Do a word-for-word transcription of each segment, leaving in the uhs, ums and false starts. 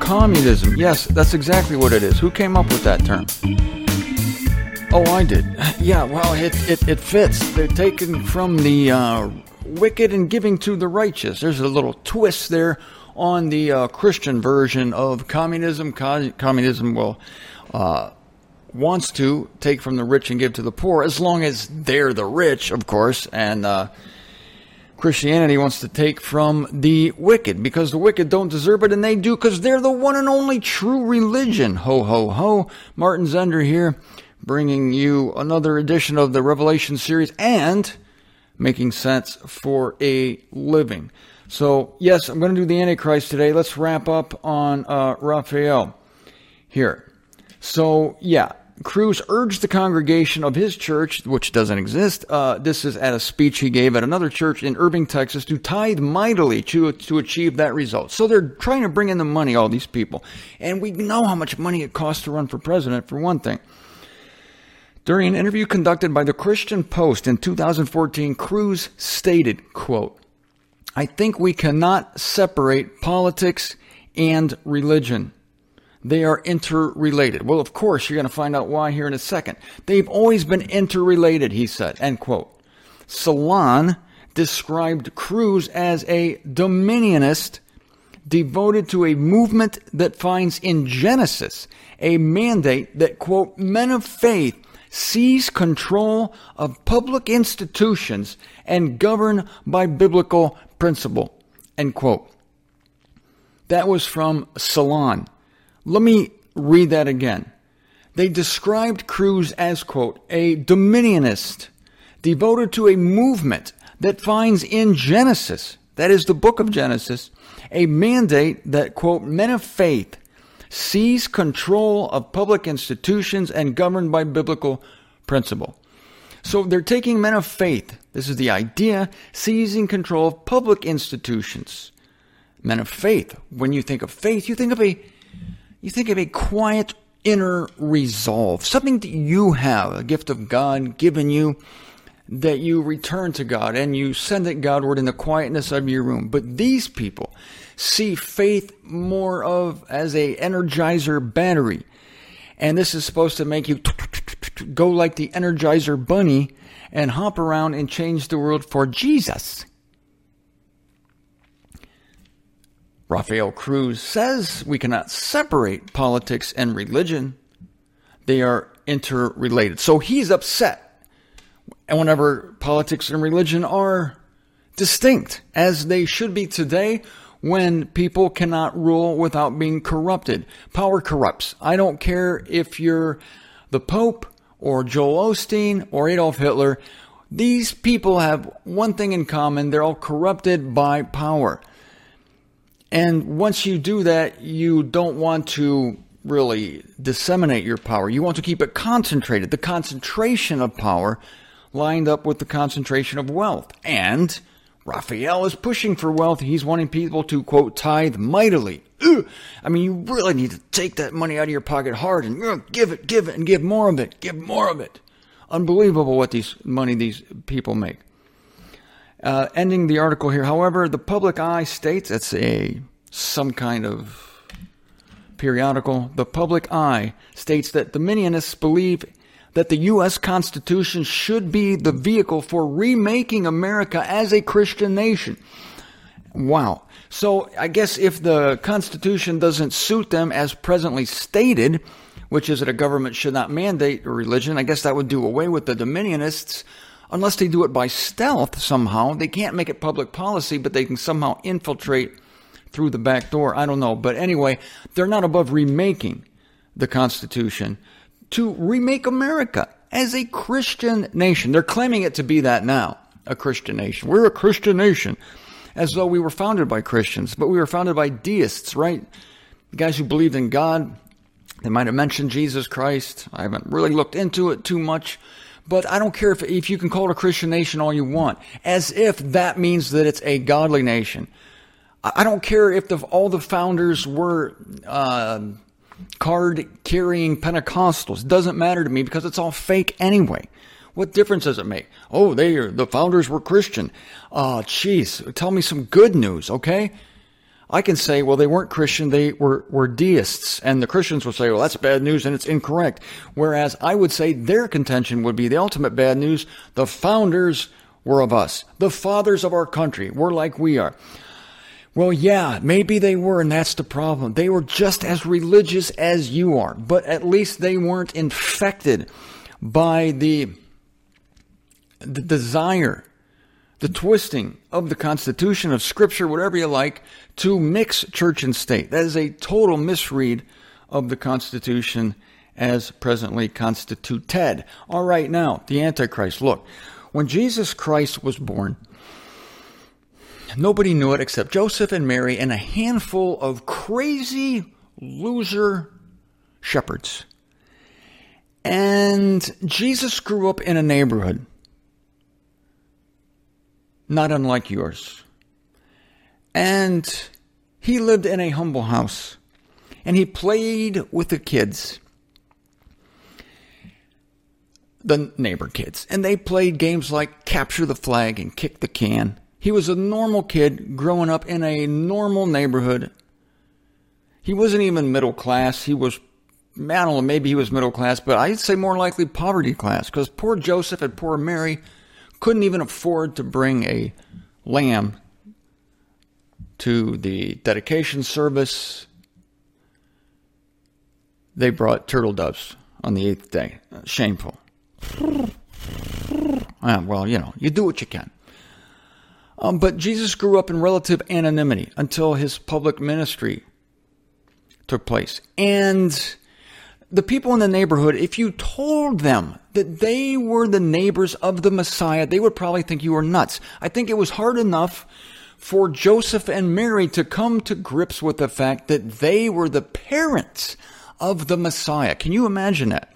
communism. Yes, that's exactly what it is. Who came up with that term? Oh, I did. Yeah, well, it, it, it fits. They're taken from the uh, wicked and giving to the righteous. There's a little twist there on the uh, Christian version of communism. Co- communism will uh, wants to take from the rich and give to the poor, as long as they're the rich, of course, and uh, Christianity wants to take from the wicked, because the wicked don't deserve it, and they do, because they're the one and only true religion. Ho, ho, ho. Martin Zender here, bringing you another edition of the Revelation series and making sense for a living. So, yes, I'm going to do the Antichrist today. Let's wrap up on uh, Raphael here. So, yeah, Cruz urged the congregation of his church, which doesn't exist, uh, this is at a speech he gave at another church in Irving, Texas, to tithe mightily to, to achieve that result. So they're trying to bring in the money, all these people. And we know how much money it costs to run for president, for one thing. During an interview conducted by the Christian Post in two thousand fourteen, Cruz stated, quote, "I think we cannot separate politics and religion. They are interrelated." Well, of course, you're going to find out why here in a second. They've always been interrelated, he said, end quote. Salon described Cruz as a dominionist devoted to a movement that finds in Genesis a mandate that, quote, men of faith seize control of public institutions and govern by biblical principle, end quote. That was from Salon. Let me read that again. They described Cruz as, quote, a dominionist devoted to a movement that finds in Genesis, that is the book of Genesis, a mandate that, quote, men of faith seize control of public institutions and governed by biblical principle. So they're taking men of faith. This is the idea, seizing control of public institutions. Men of faith. When you think of faith, you think of a you think of a quiet inner resolve, something that you have, a gift of God given you, that you return to God and you send it Godward in the quietness of your room. But these people see faith more of as a energizer battery. And this is supposed to make you go like the Energizer Bunny and hop around and change the world for Jesus. Raphael Cruz says we cannot separate politics and religion. They are interrelated. So he's upset. And whenever politics and religion are distinct, as they should be today, when people cannot rule without being corrupted. Power corrupts. I don't care if you're the Pope or Joel Osteen or Adolf Hitler. These people have one thing in common. They're all corrupted by power. And once you do that, you don't want to really disseminate your power. You want to keep it concentrated. The concentration of power lined up with the concentration of wealth. And Raphael is pushing for wealth. He's wanting people to, quote, tithe mightily. Ugh. I mean, you really need to take that money out of your pocket hard and ugh, give it, give it, and give more of it. Give more of it. Unbelievable what these money these people make. Uh, ending the article here, however, the Public Eye states, it's a some kind of periodical, the Public Eye states that Dominionists believe that the U S Constitution should be the vehicle for remaking America as a Christian nation. Wow. So I guess if the Constitution doesn't suit them as presently stated, which is that a government should not mandate a religion, I guess that would do away with the Dominionists, unless they do it by stealth somehow. They can't make it public policy, but they can somehow infiltrate through the back door. I don't know. But anyway, they're not above remaking the Constitution to remake America as a Christian nation. They're claiming it to be that now, a Christian nation. We're a Christian nation, as though we were founded by Christians, but we were founded by deists, right? The guys who believed in God. They might have mentioned Jesus Christ. I haven't really looked into it too much, but I don't care if, if you can call it a Christian nation all you want, as if that means that it's a godly nation. I don't care if the, all the founders were uh, card-carrying Pentecostals. It doesn't matter to me because it's all fake anyway. What difference does it make? Oh, they are, the founders were Christian. Oh, jeez, tell me some good news, okay? I can say, well, they weren't Christian, they were, were deists. And the Christians would say, well, that's bad news and it's incorrect. Whereas I would say their contention would be the ultimate bad news. The founders were of us. The fathers of our country were like we are. Well, yeah, maybe they were, and that's the problem. They were just as religious as you are, but at least they weren't infected by the, the desire, the twisting of the Constitution, of Scripture, whatever you like, to mix church and state. That is a total misread of the Constitution as presently constituted. All right, now, the Antichrist. Look, when Jesus Christ was born, nobody knew it except Joseph and Mary and a handful of crazy loser shepherds. And Jesus grew up in a neighborhood not unlike yours. And he lived in a humble house. And he played with the kids, the neighbor kids. And they played games like capture the flag and kick the can. He was a normal kid growing up in a normal neighborhood. He wasn't even middle class. He was, I don't know, maybe he was middle class, but I'd say more likely poverty class, because poor Joseph and poor Mary couldn't even afford to bring a lamb to the dedication service. They brought turtle doves on the eighth day. Shameful. Ah, well, you know, you do what you can. Um, but Jesus grew up in relative anonymity until his public ministry took place. And the people in the neighborhood, if you told them that they were the neighbors of the Messiah, they would probably think you were nuts. I think it was hard enough for Joseph and Mary to come to grips with the fact that they were the parents of the Messiah. Can you imagine that?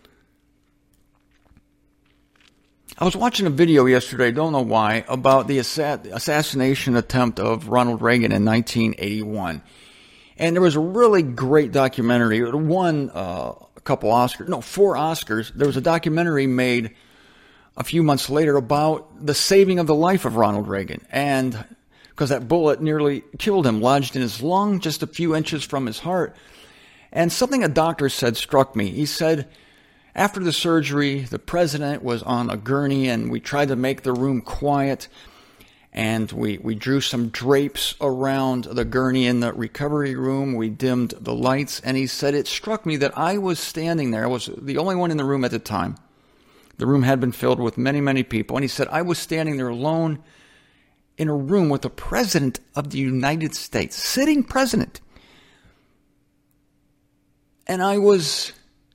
I was watching a video yesterday, don't know why, about the assa- assassination attempt of Ronald Reagan in nineteen eighty-one. And there was a really great documentary. It won uh, a couple Oscars. No, four Oscars. There was a documentary made a few months later about the saving of the life of Ronald Reagan. And because that bullet nearly killed him, lodged in his lung just a few inches from his heart. And something a doctor said struck me. He said, after the surgery, the president was on a gurney and we tried to make the room quiet. And we, we drew some drapes around the gurney in the recovery room. We dimmed the lights. And he said, it struck me that I was standing there. I was the only one in the room at the time. The room had been filled with many, many people. And he said, I was standing there alone in a room with the President of the United States, sitting president. And I was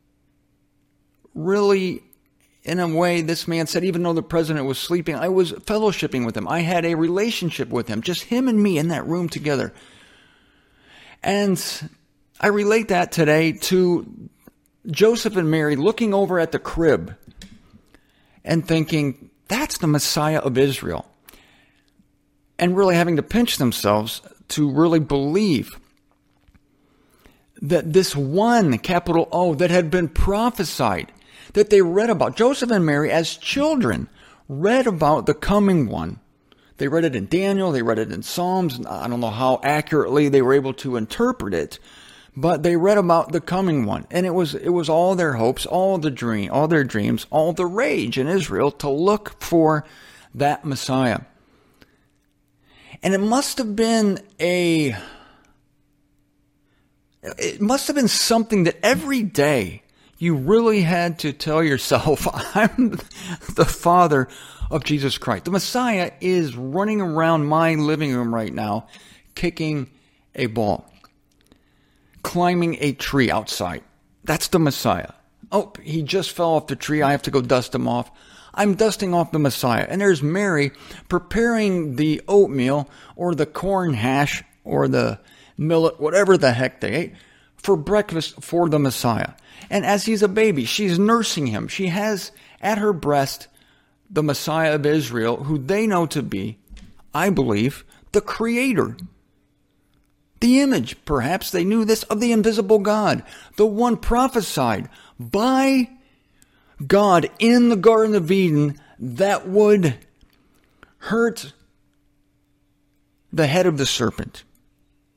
really, in a way, this man said, even though the president was sleeping, I was fellowshipping with him. I had a relationship with him, just him and me in that room together. And I relate that today to Joseph and Mary looking over at the crib and thinking, that's the Messiah of Israel. And really having to pinch themselves to really believe that this one, capital O, that had been prophesied, that they read about, Joseph and Mary as children read about the coming one. They read it in Daniel, they read it in Psalms. I don't know how accurately they were able to interpret it, but they read about the coming one. And it was it was all their hopes, all the dream, all their dreams, all the rage in Israel to look for that Messiah. And it must have been a it must have been something that every day you really had to tell yourself, I'm the father of Jesus Christ. The Messiah is running around my living room right now, kicking a ball, climbing a tree outside. That's the Messiah. Oh, he just fell off the tree. I have to go dust him off. I'm dusting off the Messiah. And there's Mary preparing the oatmeal or the corn hash or the millet, whatever the heck they ate, for breakfast for the Messiah. And as he's a baby, she's nursing him. She has at her breast the Messiah of Israel, who they know to be, I believe, the Creator. The image, perhaps they knew this, of the invisible God, the one prophesied by God in the Garden of Eden that would hurt the head of the serpent.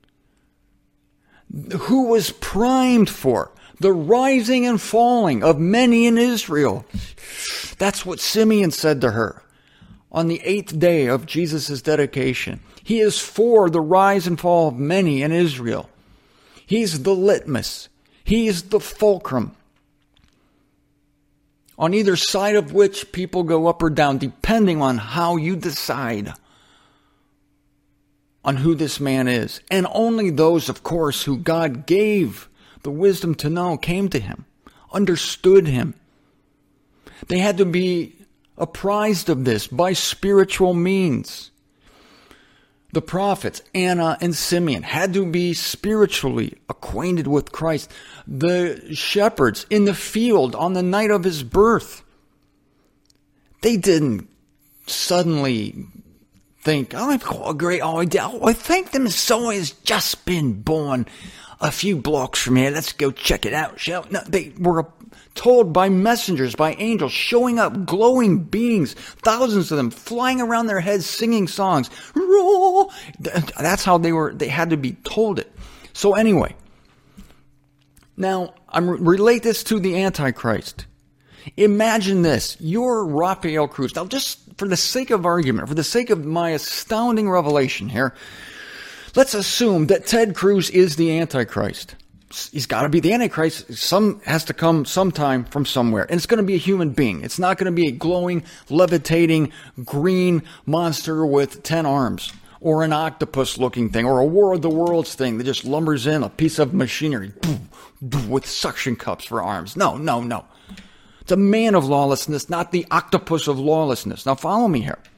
who was primed for the rising and falling of many in Israel. That's what Simeon said to her on the eighth day of Jesus' dedication. He is for the rise and fall of many in Israel. He's the litmus. He's the fulcrum, on either side of which people go up or down, depending on how you decide on who this man is. And only those, of course, who God gave the wisdom to know came to him, understood him. They had to be apprised of this by spiritual means. The prophets, Anna and Simeon, had to be spiritually acquainted with Christ. The shepherds in the field on the night of his birth, they didn't suddenly think, oh, a great idea. Oh, I think the Messiah has just been born a few blocks from here. Let's go check it out, shall we? No, they were told by messengers, by angels, showing up, glowing beings, thousands of them, flying around their heads, singing songs. That's how they were, they had to be told it. So anyway, now I'm relate this to the Antichrist. Imagine this, you're Rafael Cruz. Now just for the sake of argument, for the sake of my astounding revelation here, let's assume that Ted Cruz is the Antichrist. He's got to be the Antichrist. Some has to come sometime from somewhere. And it's going to be a human being. It's not going to be a glowing, levitating, green monster with ten arms. Or an octopus-looking thing. Or a War of the Worlds thing that just lumbers in a piece of machinery with suction cups for arms. No, no, no. It's a man of lawlessness, not the octopus of lawlessness. Now follow me here.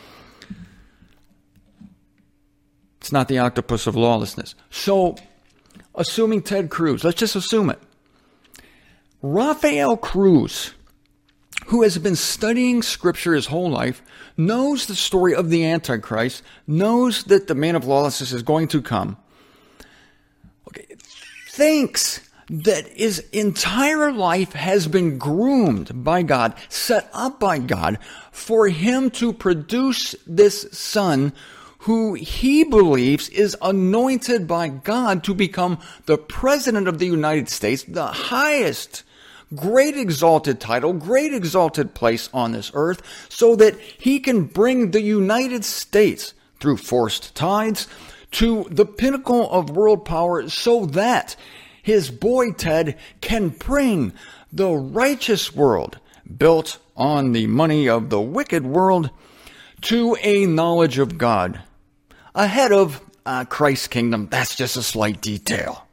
It's not the octopus of lawlessness. So, assuming Ted Cruz, let's just assume it. Rafael Cruz, who has been studying Scripture his whole life, knows the story of the Antichrist, knows that the man of lawlessness is going to come, okay, thinks that his entire life has been groomed by God, set up by God, for him to produce this son who he believes is anointed by God to become the President of the United States, the highest, great exalted title, great exalted place on this earth, so that he can bring the United States, through forced tides, to the pinnacle of world power, so that his boy Ted can bring the righteous world, built on the money of the wicked world, to a knowledge of God. Ahead of uh, Christ's kingdom, that's just a slight detail.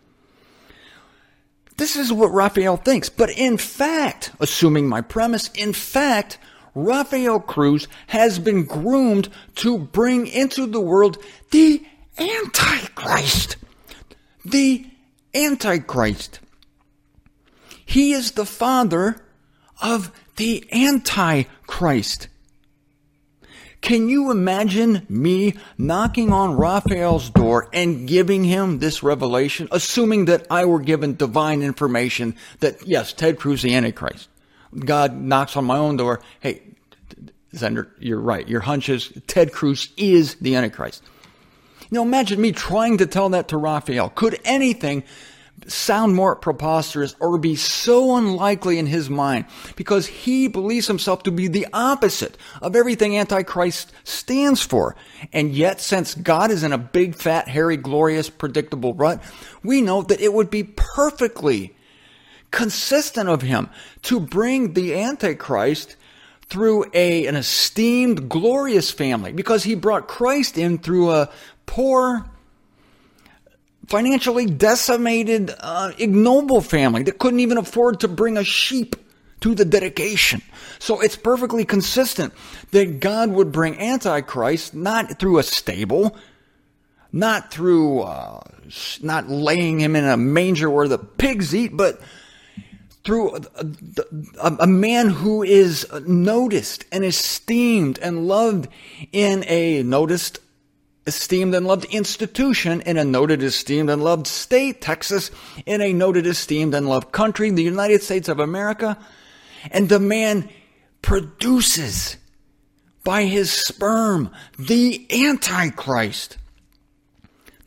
This is what Rafael thinks. But in fact, assuming my premise, in fact, Rafael Cruz has been groomed to bring into the world the Antichrist. The Antichrist. He is the father of the Antichrist. Can you imagine me knocking on Raphael's door and giving him this revelation, assuming that I were given divine information that, yes, Ted Cruz, the Antichrist. God knocks on my own door. Hey, Zender, you're right. Your hunch is Ted Cruz is the Antichrist. You know, imagine me trying to tell that to Raphael. Could anything sound more preposterous or be so unlikely in his mind, because he believes himself to be the opposite of everything Antichrist stands for. And yet, since God is in a big, fat, hairy, glorious, predictable rut, we know that it would be perfectly consistent of him to bring the Antichrist through a an esteemed, glorious family, because he brought Christ in through a poor, financially decimated, uh, ignoble family that couldn't even afford to bring a sheep to the dedication. So it's perfectly consistent that God would bring Antichrist not through a stable, not through, uh, not laying him in a manger where the pigs eat, but through a, a, a man who is noticed and esteemed and loved in a noticed esteemed and loved institution, in a noted, esteemed, and loved state, Texas, in a noted, esteemed, and loved country, the United States of America. And the man produces by his sperm the Antichrist.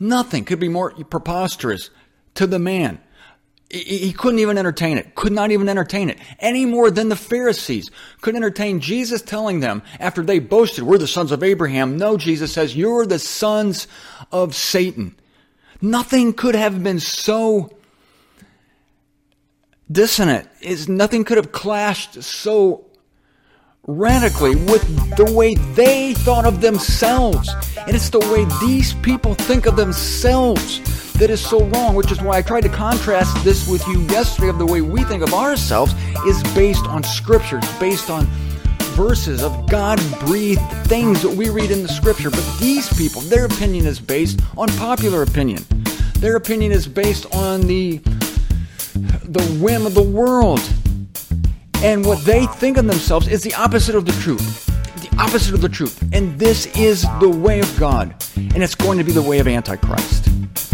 Nothing could be more preposterous to the man. He couldn't even entertain it, could not even entertain it, any more than the Pharisees could entertain Jesus telling them, after they boasted, we're the sons of Abraham. No, Jesus says, you're the sons of Satan. Nothing could have been so dissonant. Is nothing could have clashed so radically with the way they thought of themselves. And it's the way these people think of themselves that is so wrong, which is why I tried to contrast this with you yesterday of the way we think of ourselves is based on Scripture. It's based on verses of God-breathed things that we read in the Scripture. But these people, their opinion is based on popular opinion. Their opinion is based on the, the whim of the world. And what they think of themselves is the opposite of the truth. The opposite of the truth. And this is the way of God. And it's going to be the way of Antichrist.